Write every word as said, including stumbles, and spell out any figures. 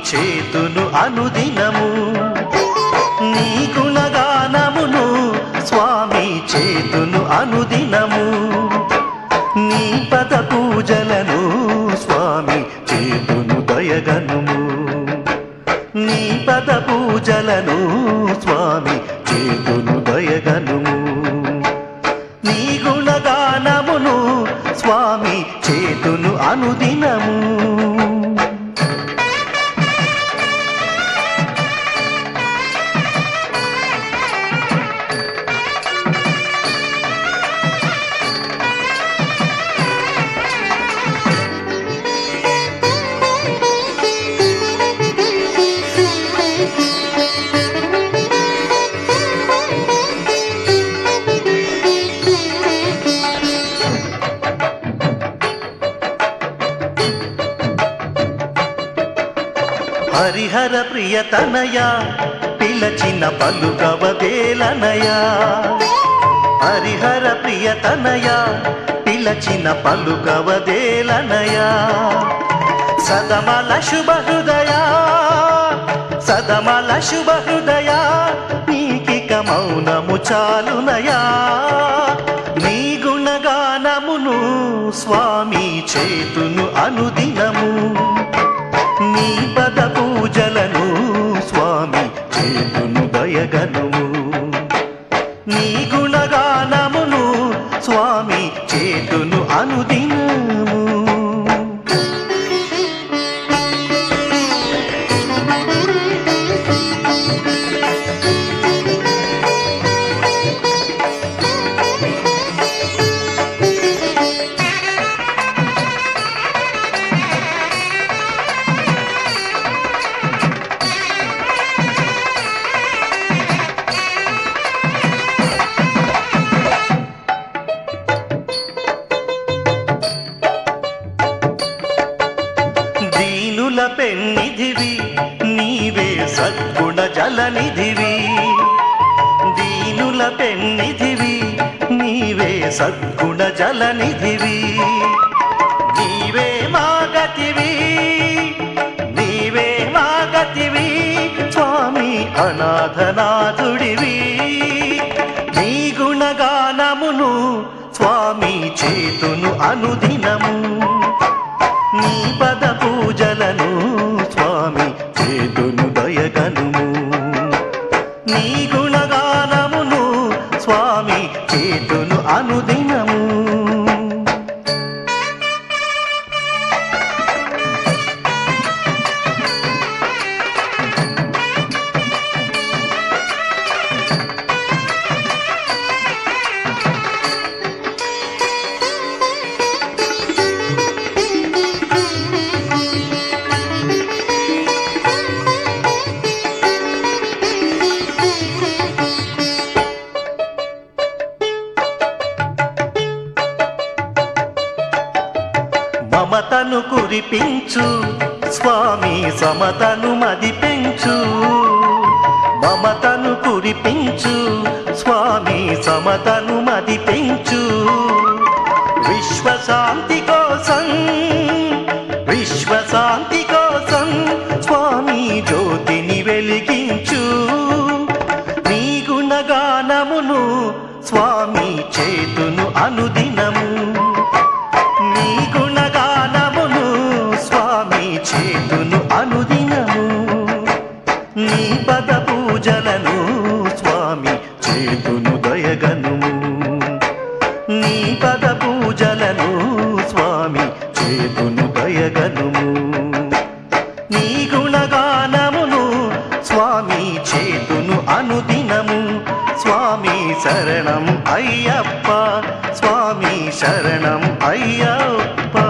చేతును అనుదినము నీ గుణగానమును స్వామి చేతును అనుదినము నీ పద పూజలను స్వామి చేతును దయగనుము నీ పద పూజలను స్వామి చేతును దయగనుము నీ గుణగానమును స్వామి చేతును అనుదినము హరిహర ప్రియతనయ పిలచిన పలుకవదేలనయ హరిహర ప్రియతనయ పిలచిన పలుకవదేలనయ సదమల శుభ హృదయ సదమల శుభ హృదయ నీకిక మౌనము చాలునయా నీ గుణగానమును స్వామి చేతును అనుదినము నీ పద పూజలను స్వామి చేతును దయగనుము నీ గుణగానమును స్వామి చేతును అనుదినము దీనుల పెన్నిధివి నీవే సద్గుణ జలనిధివి దీనుల పెన్నిధివి నీవే సద్గుణ జలనిధివి నీవే మాగతివి నీవే మాగతివి స్వామి అనాథనాథుడివి నీ గుణగానమును స్వామి చేతును అనుదినము నీ పద పూజలను స్వామి చేతును దయగనుము నీ గుణగానమును స్వామి చేతును అనుదినము మమతను కురిపించు స్వామి సమతను మది పెంచు మమతను కురిపించు స్వామి సమతను మది పెంచు విశ్వశాంతి కోసం విశ్వశాంతి కోసం స్వామి జ్యోతిని వెలిగించు నీ గుణగానమును స్వామి చేతును అనుదినము నీ గుణగానమును స్వామి చేతును అనుదినము నీ పద పూజలను స్వామి చేతును దయగనుము నీ పద పూజలను స్వామి చేతును దయగనుము నీ గుణగానమును స్వామి చేతును అనుదినము స్వామి శరణం అయ్యప్ప స్వామి శరణం అయ్యప్ప